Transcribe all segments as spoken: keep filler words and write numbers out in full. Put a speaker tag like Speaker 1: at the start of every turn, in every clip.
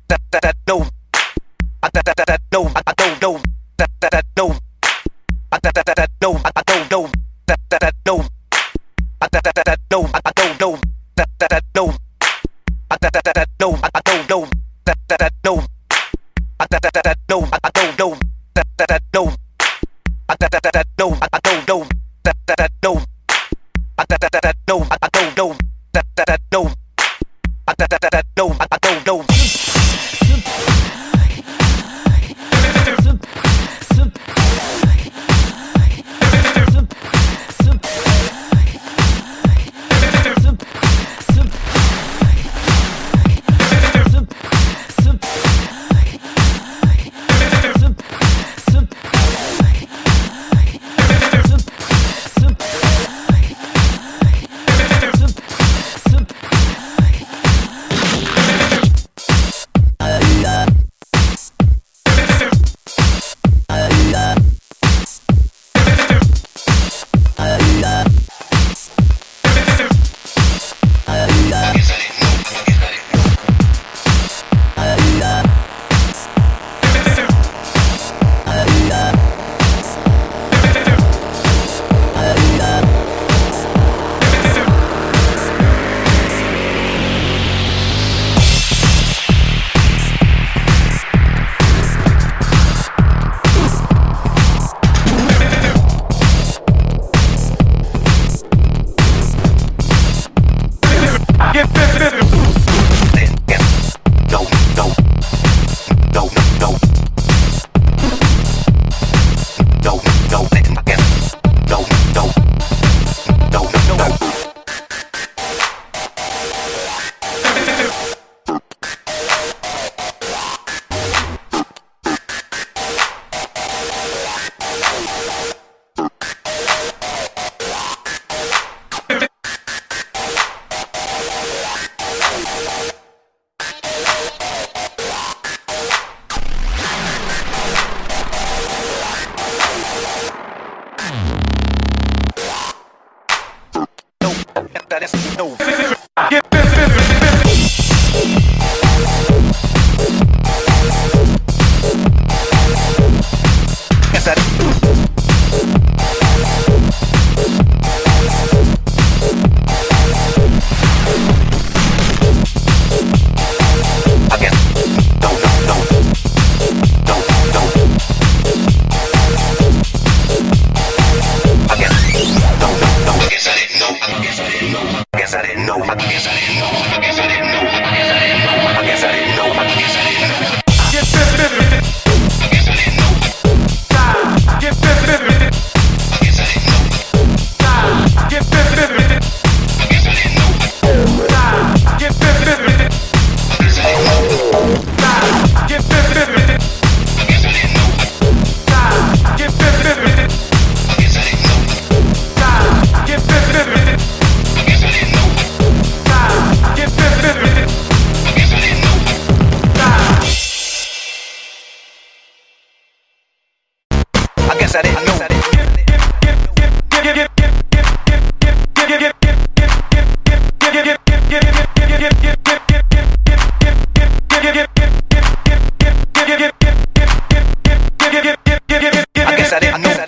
Speaker 1: that that that no, I that that that that no, I I don't know that that that no, I that that that that no, I I don't know that that that no, I that that that that no, I I don't know that that that no, I that that that that no, I I don't know that that that no, I that that that that no, I I don't know that that that no, I that that that that no, I I don't know that that that no, I that that that that no, I I don't know that that that no, I that that that that no, I I don't know. That is no. Yes, that again. No, no, no, no, no. Again. No, no, no. Yes, I didn't know. I guess I didn't know. I guess I didn't know. I guess I didn't know. I guess I didn't know. I guess I didn't know. I guess I didn't know. Get this business. I guess I didn't know. Get this business. I guess I didn't know. Get this business. I guess I didn't know. Get this business. I guess I didn't know. Get this business. I guess I didn't know. Get this business. I guess I didn't know. Get this business. I guess I didn't know. Get this business. I guess I didn't know. I guess I didn't know. I guess I didn't know.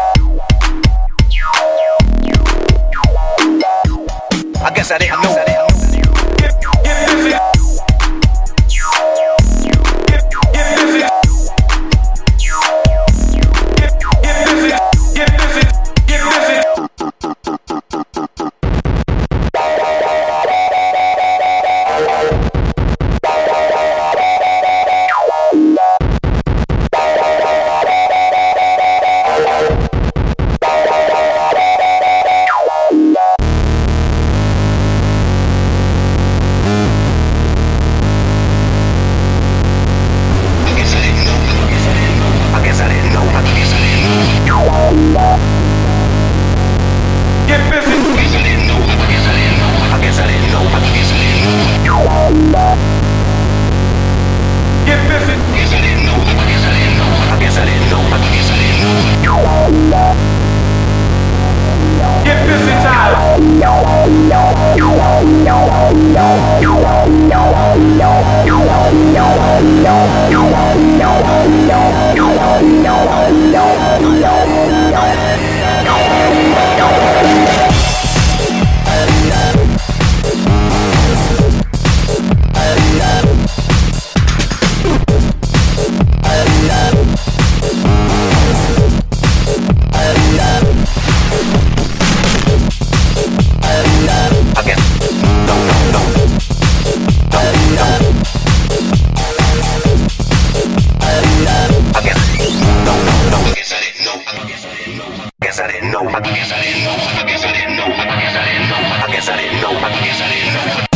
Speaker 1: I guess I didn't know. guess I didn't know. I guess I didn't know. I guess I didn't know. I guess I didn't know. I guess I didn't know. I guess I didn't know.